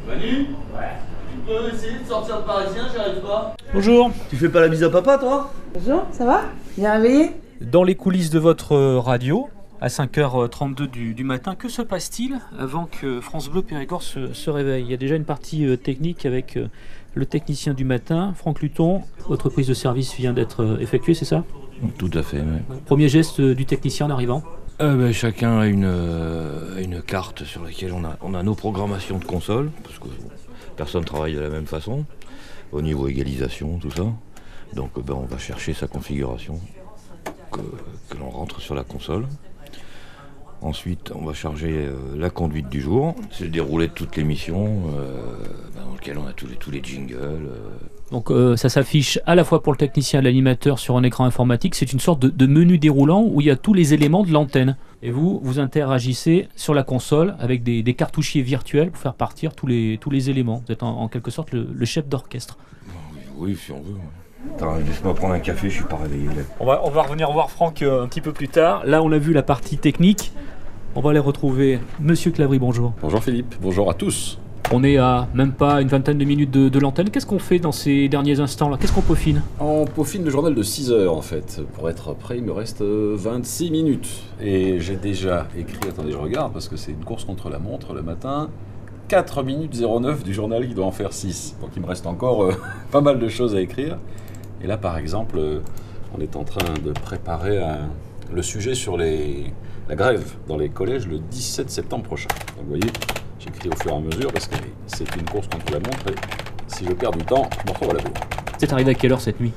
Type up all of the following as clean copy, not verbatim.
Manu? Ouais. Tu peux essayer de sortir le parisien, j'y arrive pas. Bonjour. Tu fais pas la bise à papa, toi? Bonjour, ça va? Bien réveillé? Dans les coulisses de votre radio, à 5h32 du matin, que se passe-t-il avant que France Bleu Périgord se réveille? Il y a déjà une partie technique avec le technicien du matin, Franck Luton. Votre prise de service vient d'être effectuée, c'est ça? Tout à fait, oui. Premier geste du technicien en arrivant? Chacun a une carte sur laquelle on a nos programmations de console, parce que personne ne travaille de la même façon, au niveau égalisation, tout ça. Donc on va chercher sa configuration que l'on rentre sur la console. Ensuite, on va charger la conduite du jour. C'est le déroulé de toute l'émission, dans lequel on a tous les jingles. Donc ça s'affiche à la fois pour le technicien et l'animateur sur un écran informatique. C'est une sorte de menu déroulant où il y a tous les éléments de l'antenne. Et vous interagissez sur la console avec des cartouchiers virtuels pour faire partir tous les éléments. Vous êtes en quelque sorte le chef d'orchestre. Oui, si on veut. Attends, laisse-moi prendre un café, je suis pas réveillé. On va revenir voir Franck un petit peu plus tard. Là, on a vu la partie technique. On va aller retrouver Monsieur Clavry, bonjour. Bonjour Philippe, bonjour à tous. On est à même pas une vingtaine de minutes de l'antenne. Qu'est-ce qu'on fait dans ces derniers instants-là? Qu'est-ce qu'on peaufine? On peaufine le journal de 6 heures en fait. Pour être prêt, il me reste 26 minutes. Et j'ai déjà écrit, attendez, je regarde parce que c'est une course contre la montre le matin. 4 minutes 09 du journal qui doit en faire 6. Donc il me reste encore pas mal de choses à écrire. Et là par exemple, on est en train de préparer le sujet sur la grève dans les collèges le 17 septembre prochain. Donc vous voyez, j'écris au fur et à mesure parce que c'est une course contre la montre et si je perds du temps, je me retrouve à la bourre. C'est arrivé à quelle heure cette nuit?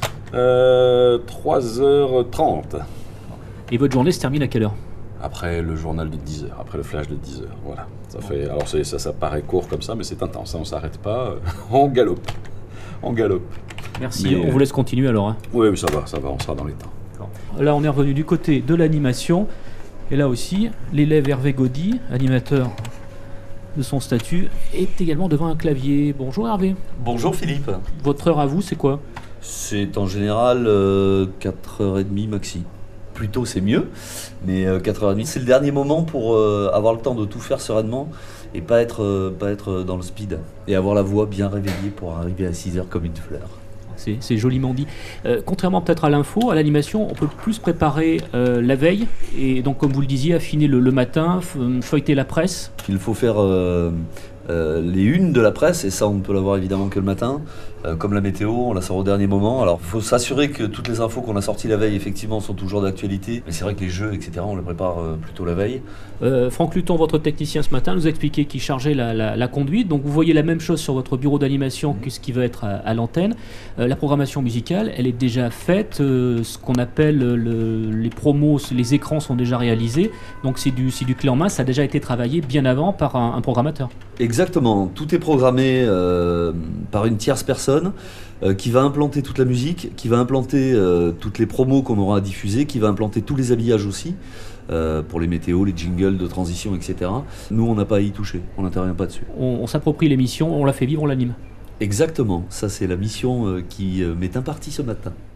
3h30. Et votre journée se termine à quelle heure? Après le journal de 10h, après le flash de 10h, voilà. Alors ça paraît court comme ça, mais c'est intense, on ne s'arrête pas, on galope. Merci, Mais, on vous laisse continuer alors. Hein. Oui, mais ça va, on sera dans les temps. Là, on est revenu du côté de l'animation. Et là aussi, l'élève Hervé Gaudy, animateur de son statut, est également devant un clavier. Bonjour Hervé. Bonjour Philippe. Votre heure à vous, c'est quoi? C'est en général 4h30 maxi. Plutôt c'est mieux, mais 4h30 c'est le dernier moment pour avoir le temps de tout faire sereinement et pas être dans le speed et avoir la voix bien réveillée pour arriver à 6h comme une fleur. C'est joliment dit. Contrairement peut-être à l'info, à l'animation, on peut plus préparer la veille et donc comme vous le disiez, affiner le matin, feuilleter la presse. Il faut faire les unes de la presse et ça on ne peut l'avoir évidemment que le matin. Comme la météo, on la sort au dernier moment. Alors il faut s'assurer que toutes les infos qu'on a sorties la veille effectivement sont toujours d'actualité. Mais c'est vrai que les jeux, etc., on les prépare plutôt la veille. Franck Luton, votre technicien ce matin, nous a expliqué qu'il chargeait la conduite. Donc vous voyez la même chose sur votre bureau d'animation que ce qui va être à l'antenne. La programmation musicale, elle est déjà faite. Ce qu'on appelle les promos, les écrans sont déjà réalisés. Donc c'est du clé en main. Ça a déjà été travaillé bien avant par un programmateur. Exactement. Tout est programmé par une tierce personne qui va implanter toute la musique, qui va implanter toutes les promos qu'on aura à diffuser, qui va implanter tous les habillages aussi, pour les météos, les jingles de transition, etc. Nous, on n'a pas à y toucher, on n'intervient pas dessus. On s'approprie l'émission, on la fait vivre, on l'anime. Exactement, ça c'est la mission qui m'est impartie ce matin.